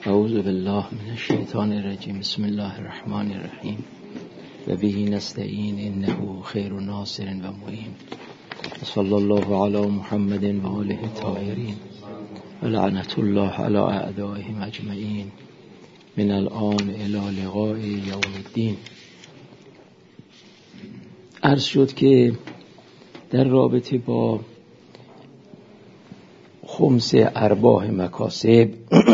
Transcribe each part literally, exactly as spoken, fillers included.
اعوذ بالله من الشیطان الرجیم. بسم الله الرحمن الرحیم و به نستعین انه خیر ناصر و معین. صلی الله علی محمد و آله الطاهرین و لعنت الله علی اعدائهم اجمعین من الان الی لقاء یوم الدین. عرض شد که در رابطه با خمس ارباح مکاسب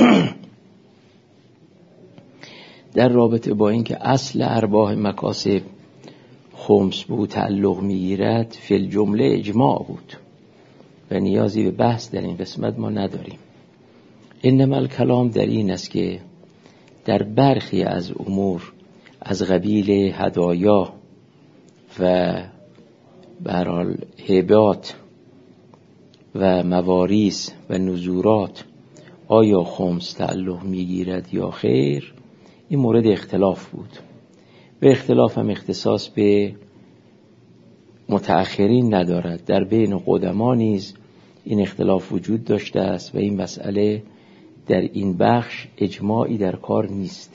در رابطه با اینکه اصل ارباح مکاسب خمس بود تعلق میگیرد فی الجمله اجماع بود و نیازی به بحث در این قسمت ما نداریم. انما الکلام در این است که در برخی از امور از قبیل هدایا و به هر حال هبات و مواریث و نذورات آیا خمس تعلق میگیرد یا خیر، این مورد اختلاف بود. به اختلاف هم اختصاص به متأخرین ندارد، در بین قدما نیز این اختلاف وجود داشته است و این مسئله در این بخش اجماعی در کار نیست.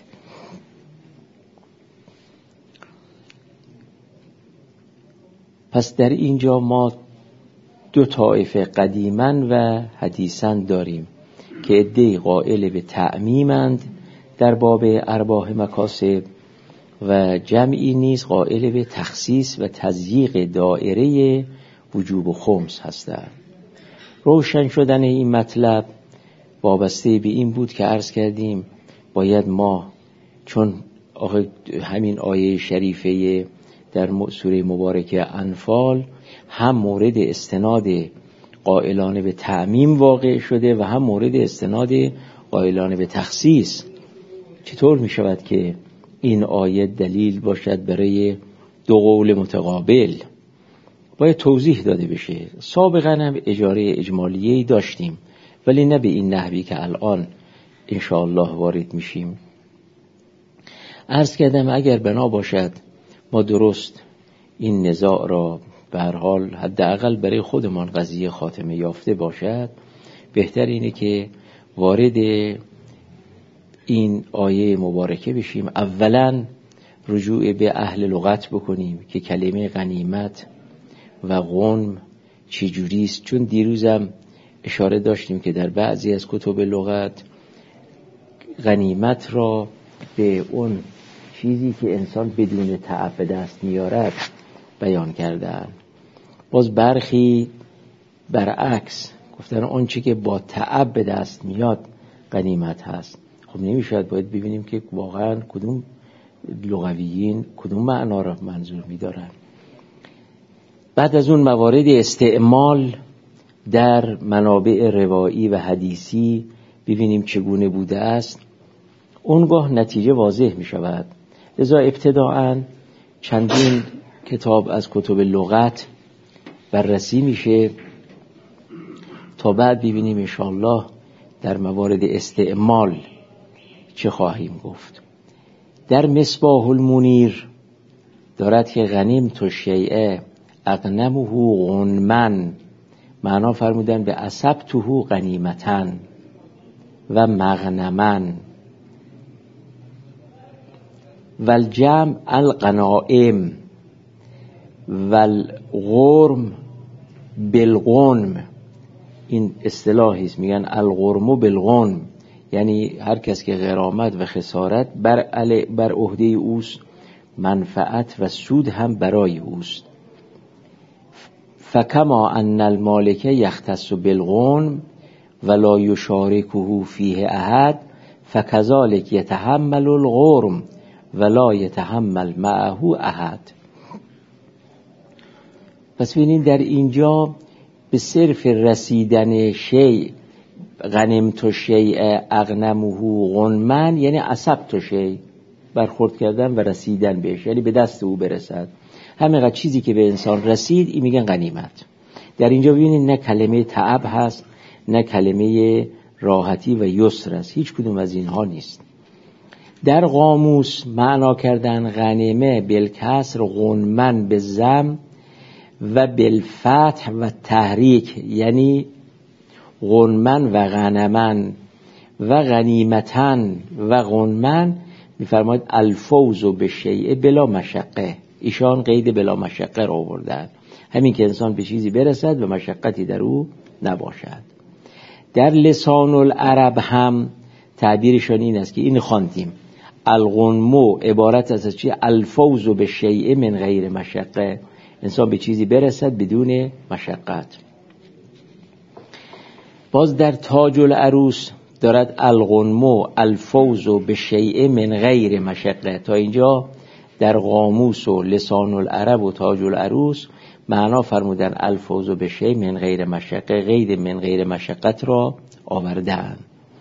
پس در اینجا ما دو طایفه قدیما و حدیثا داریم که عده‌ای قائل به تعمیمند در باب ارباح مکاسب و جمعی نیز قائل به تخصیص و تضییق دایره وجوب خمس هستند. روشن شدن این مطلب وابسته به این بود که عرض کردیم باید ما چون همین آیه شریفه در سوره مبارکه انفال هم مورد استناد قائلانه به تعمیم واقع شده و هم مورد استناد قائلانه به تخصیص، چطور می شود که این آیه دلیل باشد برای دو قول متقابل؟ باید توضیح داده بشه. سابقا هم اجاره اجمالیه‌ای داشتیم ولی نه به این نحوی که الان انشاءالله وارد میشیم. عرض کردم اگر بنا باشد ما درست این نزاع را به هر حال حداقل برای خودمان قضیه خاتمه یافته باشد، بهتر اینه که وارد این آیه مبارکه بشیم. اولا رجوع به اهل لغت بکنیم که کلمه غنیمت و غنم چی جوریست، چون دیروزم اشاره داشتیم که در بعضی از کتب لغت غنیمت را به اون چیزی که انسان بدون تعب به دست میارد بیان کردن. باز برخی برعکس گفتن اون چی که با تعب به دست میاد غنیمت هست. خب نمیشود، باید ببینیم که واقعا کدوم لغویین کدوم معنا را منظور می‌دارن. بعد از اون موارد استعمال در منابع روایی و حدیثی ببینیم چگونه بوده است، اونگاه نتیجه واضح می شود. لذا ابتداعاً چندین کتاب از کتب لغت بررسی میشه تا بعد ببینیم انشاءالله در موارد استعمال چه خواهیم گفت. در مصباح المنیر دارد که غنیمت الشیء اغنمه غنما، معنا فرمودن به اصبته غنیمتاً و مغنما والجمع الغنائم والغرم بالغنم. این اصطلاحی است، میگن الغرم بالغنم، یعنی هر کس که غرامت و خسارت بر علی بر عهده اوست، منفعت و سود هم برای اوست. فکما ان المالک یختص بالغنم ولا یشارکه فیه احد فکذلک یتحمل الغرم ولا یتحمل معه احد. پس ببینید در اینجا به صرف رسیدن شیء غنیمت الشیء اغنمه غنما یعنی اصبت شیء، برخورد کردن و رسیدن بهش، یعنی به دست او برسد. همینقدر چیزی که به انسان رسید این میگن غنیمت. در اینجا ببینید نه کلمه تعب هست نه کلمه راحتی و یسر است، هیچ کدوم از اینها نیست. در قاموس معنا کردن غنیمه بالکسر غنمن به ضم و بالفتح و تحریک، یعنی غنمن و غنمن و غنیمتن و غنمن میفرماید الفوز به شیء بلا مشقه. ایشان قید بلا مشقه را آوردن، همین که انسان به چیزی برسد و مشقتی در او نباشد. در لسان العرب هم تعبیرشان این است که این خواندیم الغنمو عبارت است از چی؟ الفوز به شیء من غیر مشقه، انسان به چیزی برسد بدون مشقت. باز در تاج العروس دارد الغنمو الفوز به شیء من غیر مشقه. تا اینجا در قاموس و لسان العرب و تاج العروس معنا فرمودن الفوز به شیء من غیر مشقه، غیر من غیر مشقت را آوردن.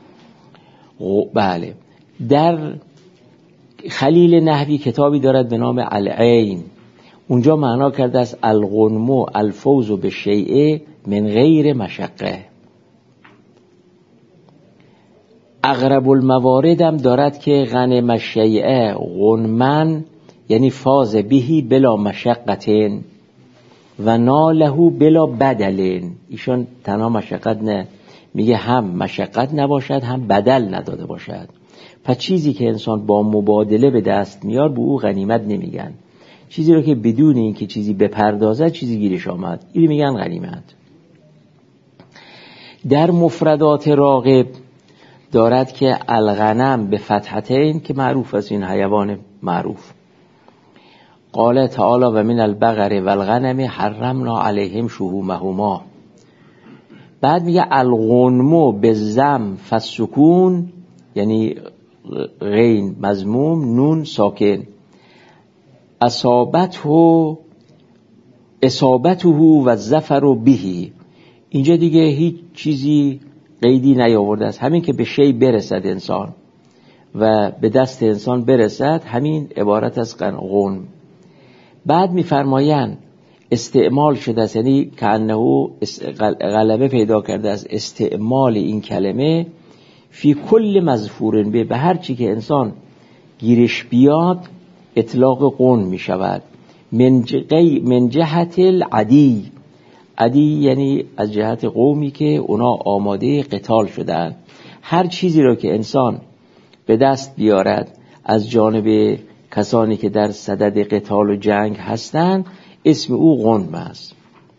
بله. در خلیل نحوی کتابی دارد به نام العین، اونجا معنا کرده است الغنمو الفوز به شیء من غیر مشقه. اغرب الموارد هم دارد که غنم الشیء غنمن یعنی فاز بهی بلا مشقتین و ناله بلا بدلین. ایشان تنها مشقت نه، میگه هم مشقت نباشد هم بدل نداده باشد. پس چیزی که انسان با مبادله به دست میار به او غنیمت نمیگن، چیزی رو که بدون این که چیزی بپردازد چیزی گیرش آمد اینو میگن غنیمت. در مفردات راغب دارد که الغنم به فتحتین که معروف است، این حیوان معروف. قال تعالی و من البقر والغنم حرمنا علیهم شحومهما. بعد میگه الغنمو به ضم فالسکون یعنی غین مضموم نون ساکن، اصابته اصابته و ظفر بهی. اینجا دیگه هیچ چیزی قیدی نیاورده است، همین که به شی برسد انسان و به دست انسان برسد همین عبارت از غنم. بعد میفرمایند استعمال شده است، یعنی کأنه غلبه پیدا کرده است استعمال این کلمه فی کل مظفور به به هر چی که انسان گیرش بیاد اطلاق قن می شود. من, من جهت العدی، عدی یعنی از جهت قومی که اونا آماده قتال شدن. هر چیزی را که انسان به دست بیارد از جانب کسانی که در صدد قتال و جنگ هستند اسم او غنم است.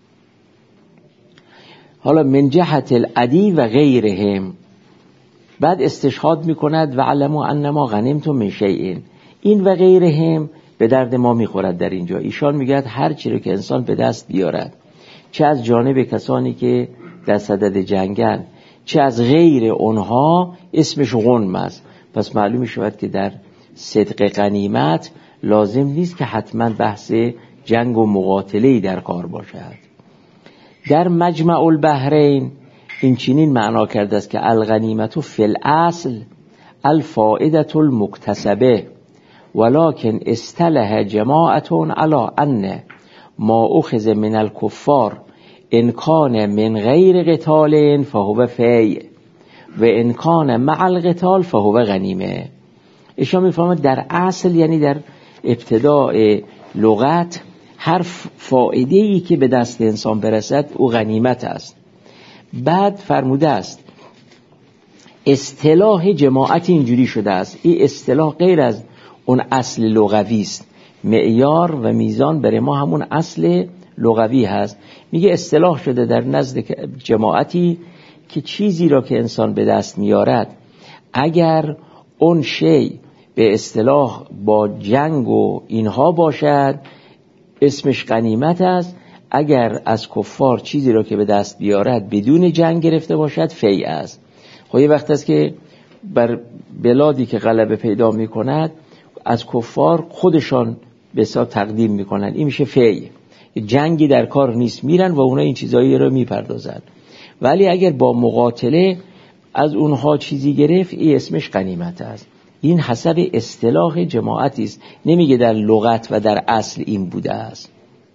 حالا من جهت العدی و غیرهم بعد استشهاد میکند و علموا انما غنمتم من شیء، این و غیرهم به درد ما میخورد. در اینجا ایشان میگه هر چیزی که انسان به دست بیارد چه از جانب کسانی که در صدد جنگن چه از غیر اونها اسمش غنم است. پس معلوم میشود که در صدق غنیمت لازم نیست که حتما بحث جنگ و مقاتله‌ای در کار باشد. در مجمع البحرین این چنین معنا کرده است که الغنیمت فی الاصل الفائده المکتسبه ولكن اصطلح جماعت علی ان ما اخذ من الكفار ان کان من غیر قتال فهو فی و ان کان مع القتال فهو غنیمه. ایشان میفهمند در اصل یعنی در ابتداء لغت هر فائده ای که به دست انسان برسد او غنیمت است. بعد فرموده است اصطلاح جماعت اینجوری شده است، این اصطلاح غیر از اون اصل لغوی است. معیار و میزان برای ما همون اصل لغوی هست. میگه اصطلاح شده در نزد جماعتی که چیزی را که انسان به دست میارد اگر اون شی به اصطلاح با جنگ و اینها باشد اسمش غنیمت است، اگر از کفار چیزی را که به دست بیارد بدون جنگ گرفته باشد فی است. خب یه وقت است که بر بلادی که غلبه پیدا میکند از کفار خودشان به حساب تقدیم میکنن، این میشه فی. جنگی در کار نیست، میرن و اونا این چیزایی رو میپردازن. ولی اگر با مقاتله از اونها چیزی گرفت این اسمش غنیمت است. این حسب اصطلاح جماعتی است، نمیگه در لغت و در اصل این بوده است.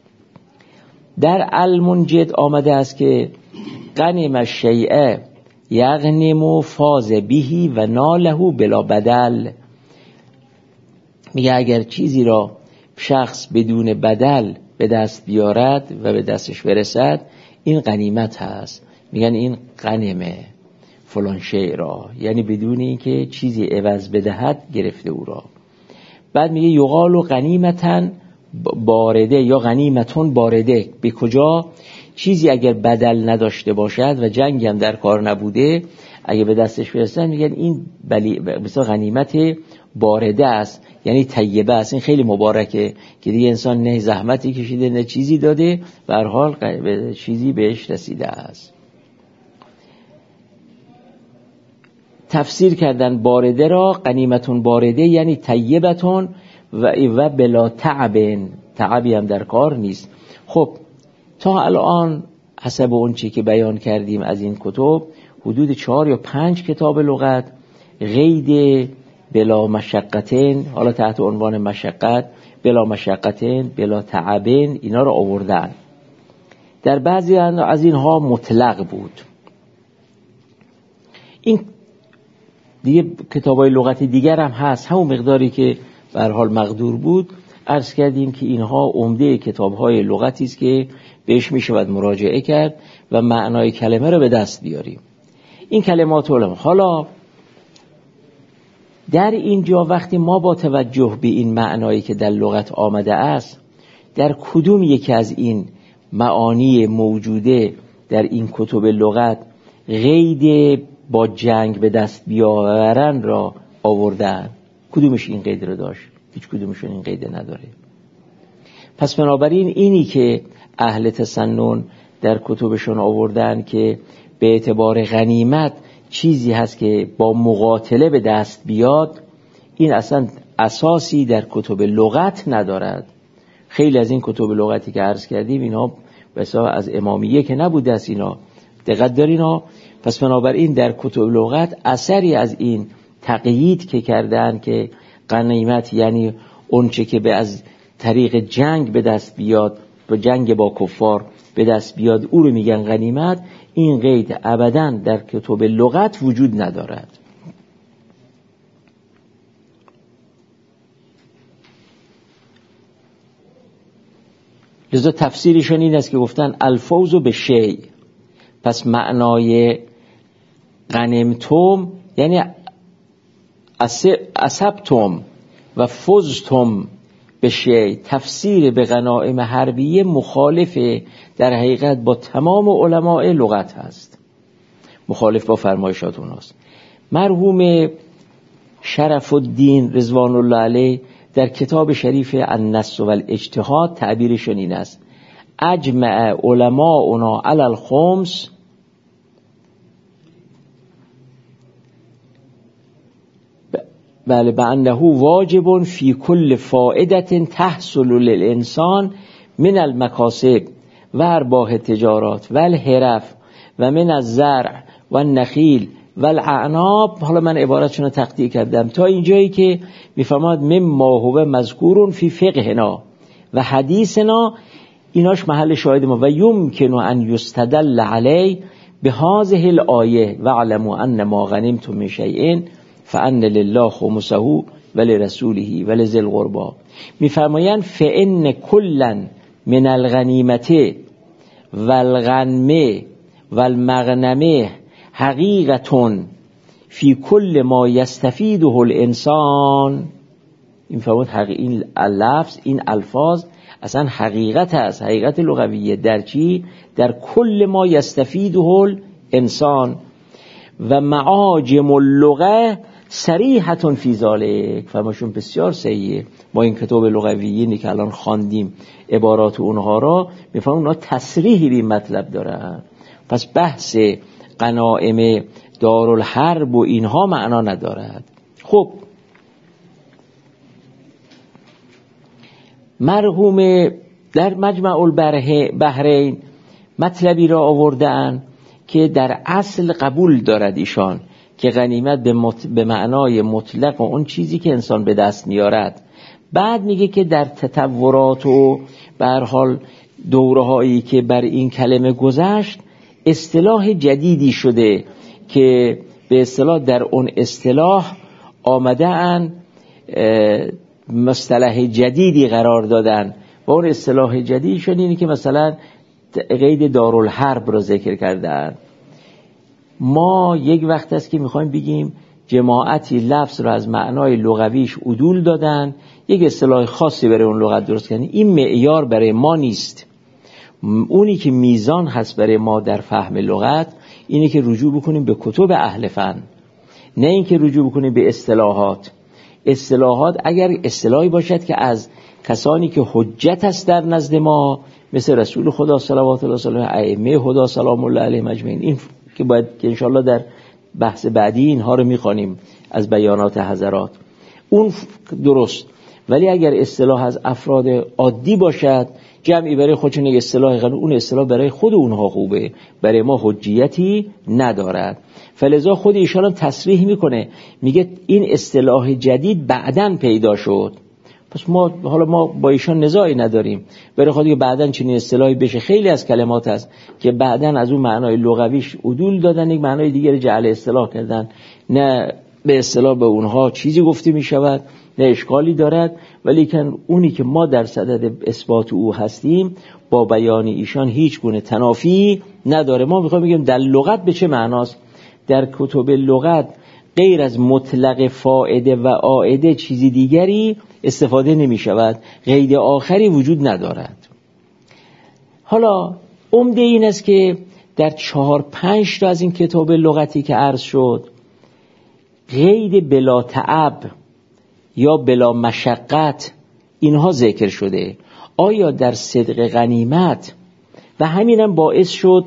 در المنجد آمده است که غنم الشیء یغنم فاز بهی و ناله بلا بدل. میگه اگر چیزی را شخص بدون بدل به دست بیارد و به دستش برسد این غنیمت هست، میگن این غنمه. فلان شیء را، یعنی بدون اینکه چیزی عوض بدهد گرفته او را. بعد میگه یقال و غنیمتن بارده یا غنیمتون بارده، به کجا؟ چیزی اگر بدل نداشته باشد و جنگ هم در کار نبوده، اگه به دستش برسن میگن این بلی مثلا غنیمت بارده است، یعنی طیبه است، این خیلی مبارکه که دیگه انسان نه زحمتی کشیده نه چیزی داده و هر حال چیزی بهش رسیده است. تفسیر کردن بارده را غنیمتون بارده یعنی طیبتون و و بلا تعب، تعبی هم در کار نیست. خب تا الان حسب اون چی که بیان کردیم از این کتب حدود چهار یا پنج کتاب لغت قید بلا مشقتین، حالا تحت عنوان مشقت، بلا مشقتین، بلا تعبین، اینا رو آوردن. در بعضی از اینها مطلق بود. این دیگه کتابای لغت دیگر هم هست، همون مقداری که به هر حال مقدور بود. عرض کردیم که اینها عمده کتاب‌های لغتی است که بهش میشود مراجعه کرد و معنای کلمه رو به دست بیاریم. این کلمات علما. حالا در اینجا وقتی ما با توجه به این معنایی که در لغت آمده است، در کدوم یکی از این معانی موجوده در این کتب لغت قید با جنگ به دست بیاورن را آوردن؟ کدومش این قید رو داشت؟ هیچ کدومشون این قید نداره. پس بنابراین اینی که اهل تسنن در کتبشون آوردن که به اعتبار غنیمت چیزی هست که با مقاتله به دست بیاد، این اصلا اساسی در کتب لغت ندارد. خیلی از این کتب لغتی که عرض کردیم اینا بسا از امامیه که نبوده است، اینا دقت دارین ها. پس بنابراین در کتب لغت اثری از این تقیید که کردن که غنیمت یعنی اون چه که به از طریق جنگ به دست بیاد، با جنگ با کفار به دست بیاد، او رو میگن غنیمت، این قید ابداً در کتب لغت وجود ندارد. لذا تفسیرشون این است که گفتن الفوز به شیء، پس معنای غنمتم یعنی اصبتم و فزتم به شیء. تفسیر به غنایم حربیه مخالف در حقیقت با تمام علماء لغت هست، مخالف با فرمایشات اوناست. مرحوم شرف الدین رضوان الله علیه در کتاب شریف النص و الاجتهاد تعبیرشون این است: اجمع علماؤنا علی الخمس بله بانه واجب فی کل فائدة تحصل للانسان من المکاسب و ارباح التجارات و الحرف و من الزرع و النخیل و الاعناب. حالا من عبارتشون رو تقطیع کردم تا اینجایی که میفهماد مما هو مذکور فی فقهنا و حدیثنا، ایناش محل شاهد ما. و یمکن ان یستدل علی بهذه الآیه و علموا ان ما غنمتم من شیء فان لله خمسه و لرسوله و لذی القربى. میفرمایند فان کلا من الغنیمت والغنم والمغنم حقیقتون فی کل ما یستفیده الانسان. این فرمود این لفظ، این الفاظ اصلا حقیقت است، حقیقت لغویه. در چی؟ در کل ما یستفیده الانسان. و معاجم اللغه صریحتون فی ذالک. فرماشون بسیار صحیحه. ما این کتاب لغویینی که الان خواندیم عبارات اونها را میفهمون اونها تصریحی به مطلب دارن. پس بحث غنائم دارالحرب و اینها معنا ندارد. خب مرحوم در مجمع البحرین مطلبی را آوردن که در اصل قبول دارد ایشان که غنیمت به, مط... به معنای مطلق و اون چیزی که انسان به دست میارد. بعد میگه که در تطورات و به هر حال دوره‌هایی که بر این کلمه گذشت اصطلاح جدیدی شده که به اصطلاح در اون اصطلاح آمده ان مصطلح جدیدی قرار دادن و اون اصطلاح جدید شد اینی که مثلا قید دارالحرب را ذکر کردن. ما یک وقت است که میخوایم بگیم جماعتی لفظ رو از معنای لغویش عدول دادن، یک اصطلاح خاصی برای اون لغت درست کردن. این معیار برای ما نیست. اونی که میزان هست برای ما در فهم لغت اینه که رجوع بکنیم به کتب اهل فن، نه اینکه رجوع بکنیم به اصطلاحات. اصطلاحات اگر اصطلاحی باشد که از کسانی که حجت است در نزد ما مثل رسول خدا صلوات الله علیه و ائمه خدا سلام الله علیهم اجمعین، این که باید که انشالله در بحث بعدی اینها رو میخوانیم از بیانات حضرات، اون درست. ولی اگر اصطلاح از افراد عادی باشد، جمعی برای خودشون یک اصطلاح قانون، اون اصطلاح برای خود اونها خوبه، برای ما حجیتی ندارد. فلذا خود ایشان هم تصریح میکنه، میگه این اصطلاح جدید بعداً پیدا شد. پس ما حالا ما با ایشان نزاعی نداریم، برای خودی که بعداً چنین اصطلاحی بشه. خیلی از کلمات هست که بعداً از اون معنای لغویش عدول دادن، یک معنای دیگر جعل اصطلاح کردن، نه به اصطلاح به اونها چیزی گفته میشود، نه اشکالی دارد. ولی که اونی که ما در صدد اثبات او هستیم با بیان ایشان هیچ گونه تنافی نداره. ما میخوایم بگیم در لغت به چه معناست. در کتب لغت غیر از مطلق فائده و عائده چیزی دیگری استفاده نمی شود، قید آخری وجود ندارد. حالا عمده این است که در چهار پنج تا از این کتاب لغتی که عرض شد قید بلا تعب یا بلا مشقت اینها ذکر شده. آیا در صدق غنیمت؟ و همینم باعث شد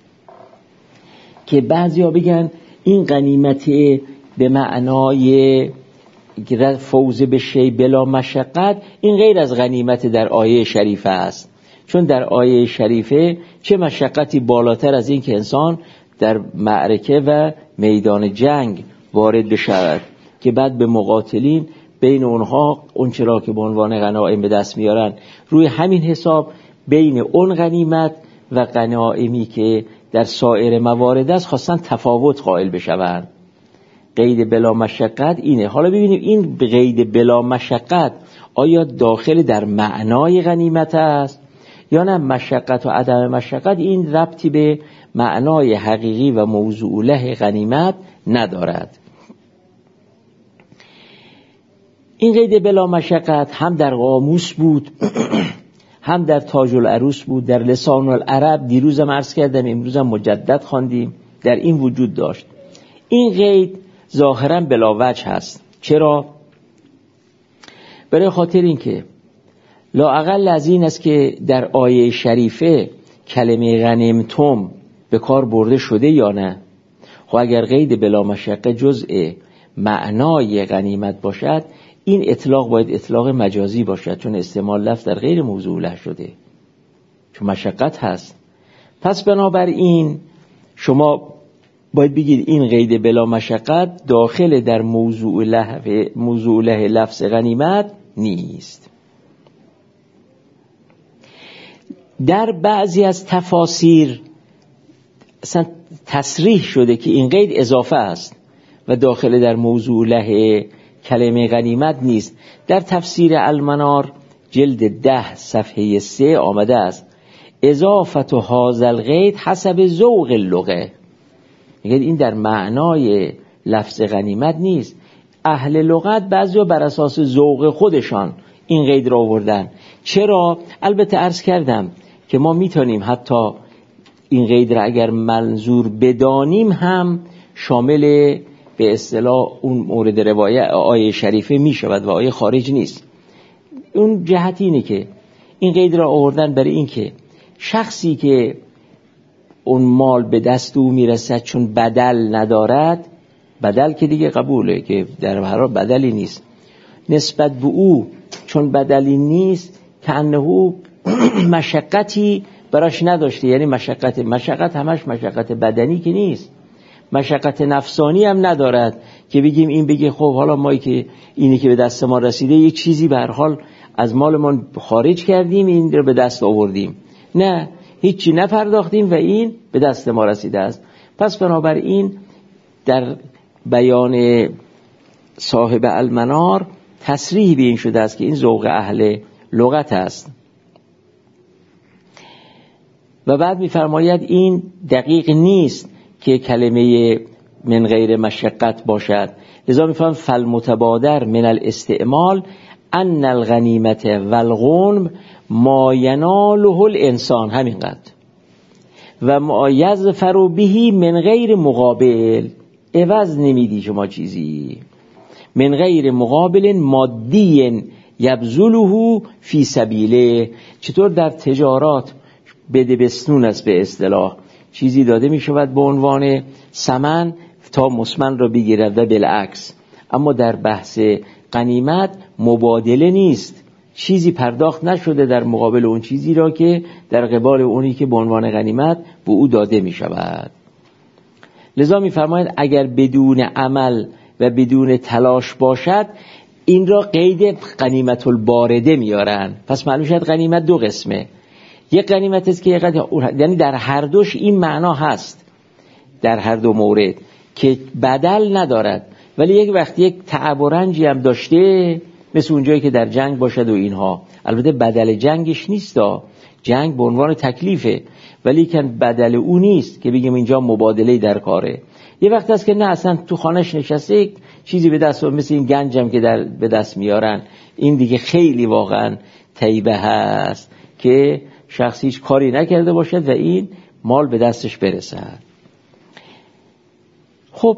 که بعضیا بگن این غنیمت به معنای فوز به شی بلا مشقت این غیر از غنیمت در آیه شریفه است، چون در آیه شریفه چه مشقتی بالاتر از این که انسان در معرکه و میدان جنگ وارد بشود که بعد به مقاتلین بین اونها اون چرا که به عنوان غنایم به دست میارن، روی همین حساب بین اون غنیمت و غنایمی که در سایر موارد است خواستن تفاوت قائل بشوند. قید بلا مشقت اینه. حالا ببینیم این قید بلا مشقت آیا داخل در معنای غنیمت است یا نه مشقت و عدم مشقت این ربطی به معنای حقیقی و موضوع له غنیمت ندارد. این قید بلا مشقت هم در قاموس بود هم در تاج العروس بود، در لسان العرب دیروزم عرض کردم، امروزم مجدد خواندیم، در این وجود داشت. این قید ظاهرا بلا وجه هست. چرا؟ برای خاطر این که لااقل از این است که در آیه شریفه کلمه غنیمتم به کار برده شده یا نه. خب اگر قید بلا مشقه جزء معنای غنیمت باشد این اطلاق باید اطلاق مجازی باشد، چون استعمال لفظ در غیر موضوع له شده، چون مشقت هست. پس بنابراین شما باید بگید این قید بلا مشقت داخل در موضوع له موضوع له لفظ غنیمت نیست. در بعضی از تفاسیر اصلا تصریح شده که این قید اضافه است و داخل در موضوع له کلمه غنیمت نیست. در تفسیر المنار جلد ده صفحه سه آمده است اضافت و هذا القید حسب ذوق اللغه. میگه این در معنای لفظ غنیمت نیست. اهل لغت بعضیا بر اساس ذوق خودشان این قید را آوردن. چرا؟ البته عرض کردم که ما میتونیم حتی این قید را اگر منظور بدانیم هم شامل به اصطلاح اون مورد روایت آیه شریفه می شود و آیه خارج نیست. اون جهت اینه که این قید را آوردن برای این که شخصی که اون مال به دست او میرسد چون بدل ندارد، بدل که دیگه قبوله که در هر حال بدلی نیست، نسبت به او چون بدلی نیست که انه مشقتی براش نداشته، یعنی مشقت مشقت همش مشقت بدنی که نیست، مشقت نفسانی هم ندارد که بگیم این بگه خب حالا ما که اینی که به دست ما رسیده یک چیزی به هر حال از مالمون خارج کردیم این رو به دست آوردیم، نه هیچی نپرداختیم و این به دست ما رسیده است. پس بنابراین در بیان صاحب المنار تصریح به این شده است که این ذوق اهل لغت است. و بعد می‌فرماید این دقیق نیست که کلمه من غیر مشقت باشد. لذا میفهم فالمتبادر من الاستعمال ان الغنیمت والغنم ما یناله الانسان، همینقدر، و ما یظفر به من غیر مقابل، عوض نمیدی شما چیزی، من غیر مقابل مادی یبذله فی سبیله. چطور در تجارات بده بسنون است به اصطلاح، چیزی داده می شود به عنوان ثمن تا مسمن را بگیرد و بالعکس، اما در بحث غنیمت مبادله نیست، چیزی پرداخت نشده در مقابل اون چیزی را که در قبال اونی که به عنوان غنیمت به او داده می شود. لذا می فرماید اگر بدون عمل و بدون تلاش باشد، این را قید غنیمت البارده میارن. پس معلوم شد غنیمت دو قسمه، یک غنیمت است که یعنی در هر دوش این معنا هست، در هر دو مورد که بدل ندارد، ولی یک وقت یک تعب و رنجی هم داشته، مثل اونجایی که در جنگ باشد و اینها. البته بدل جنگش نیست، جنگ به عنوان تکلیفه، ولی که بدل او نیست که بگیم اینجا مبادله در کاره. یه وقت هست که نه، اصلا تو خانهش نشسته چیزی به دست، مثل این گنجم که در به دست میارن، این دیگه خیلی واقعا طیبه هست که شخصی هیچ کاری نکرده باشد و این مال به دستش برسد. خب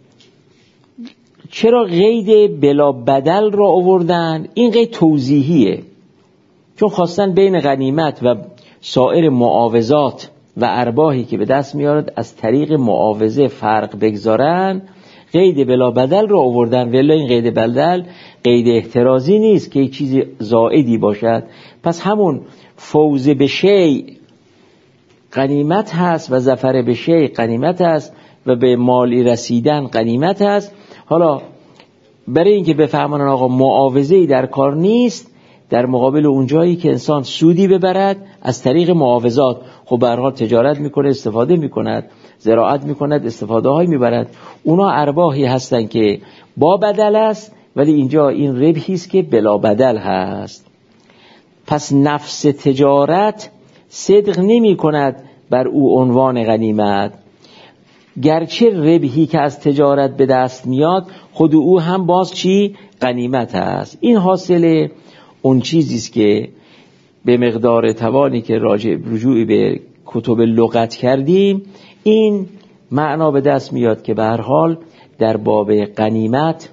چرا قید بلا بدل را آوردن؟ این قید توضیحیه، چون خواستن بین غنیمت و سایر معاوضات و ارباحی که به دست میارد از طریق معاوضه فرق بگذارن، قید بلا بدل را آوردن. ولی این قید بدل قید احترازی نیست که یک چیزی زائدی باشد. پس همون فوز به شیء غنیمت هست و ظفر به شیء غنیمت هست و به مالی رسیدن غنیمت هست. حالا برای اینکه بفهمن آقا معاوضه‌ای در کار نیست، در مقابل اونجایی که انسان سودی ببرد از طریق معاوضات، خب به هر حال تجارت میکنه، استفاده میکند، زراعت میکند، استفاده های میبرد، اونا ارباحی هستن که با بدل است، ولی اینجا این ربحی است که بلا بدل هست. پس نفس تجارت صدق نمی کند بر او عنوان غنیمت، گرچه ربحی که از تجارت به دست میاد خود او هم باز چی؟ غنیمت است. این حاصل اون چیزیست که به مقدار توانی که راجع رجوعی به کتب لغت کردیم این معنا به دست میاد که به هر حال در باب غنیمت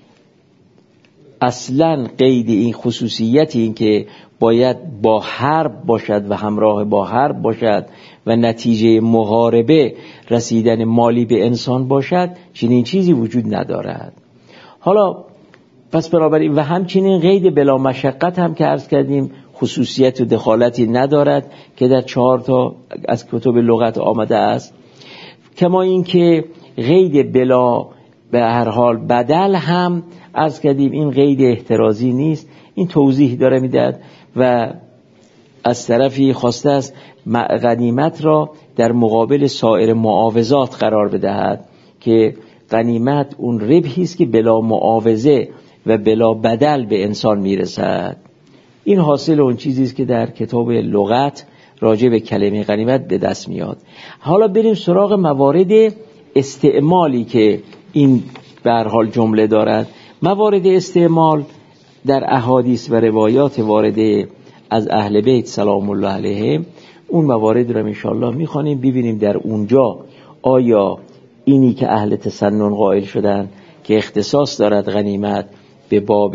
اصلا قید این خصوصیت این که باید با حرب باشد و همراه با حرب باشد و نتیجه محاربه رسیدن مالی به انسان باشد، چنین چیزی وجود ندارد. حالا پس بنابراین و همچنین قید بلا مشقت هم که عرض کردیم خصوصیت و دخالتی ندارد که در چهار تا از کتب لغت آمده است. کما این که قید بلا به هر حال بدل هم عرض کردیم این قید احترازی نیست، این توضیح داره میدهد و از طرفی خواسته است غنیمت را در مقابل سایر معاوضات قرار بدهد که غنیمت اون ربحی است که بلا معاوضه و بلا بدل به انسان میرسد. این حاصل اون چیزی است که در کتاب لغت راجع به کلمه غنیمت به دست میاد. حالا بریم سراغ موارد استعمالی که این به هر حال جمله دارد. موارد استعمال در احادیث و روایات وارده از اهل بیت سلام الله علیهم، اون موارد رو انشاءالله میخوانیم ببینیم در اونجا آیا اینی که اهل تسنن قائل شدن که اختصاص دارد غنیمت به باب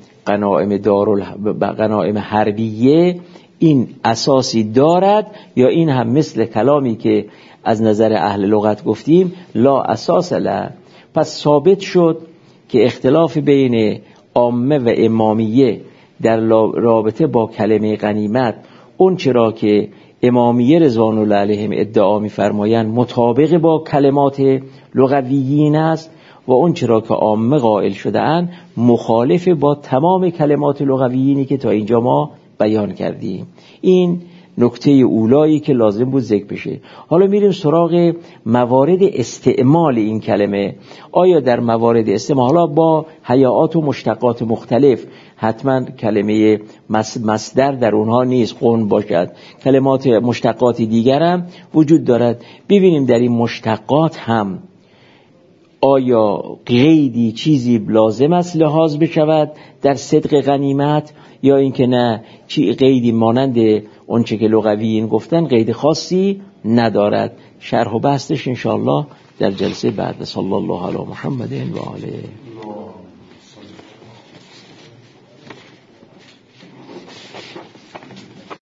غنایم دارال غنایم حربیه این اساسی دارد یا این هم مثل کلامی که از نظر اهل لغت گفتیم لا اساس له. پس ثابت شد که اختلاف بین عامه و امامیه در رابطه با کلمه غنیمت، اون چرا که امامیه رضوان الله علیهم ادعا می‌فرمایند مطابق با کلمات لغویین است و اون چرا که عامه قائل شده‌اند مخالف با تمام کلمات لغویینی که تا اینجا ما بیان کردیم. این نکته اولایی که لازم بود ذکر بشه. حالا میریم سراغ موارد استعمال این کلمه. آیا در موارد استعمال حالا با هیئات و مشتقات مختلف حتما کلمه مصدر در اونها نیست قن باشد، کلمات مشتقات دیگر هم وجود دارد. ببینیم در این مشتقات هم آیا قیدی چیزی لازم است لحاظ بشود در صدق غنیمت، یا اینکه نه چی قیدی مانند اونچه که لغویین گفتن قید خاصی ندارد. شرح و بحثش انشاءالله در جلسه بعد. صلی الله علی محمد و آله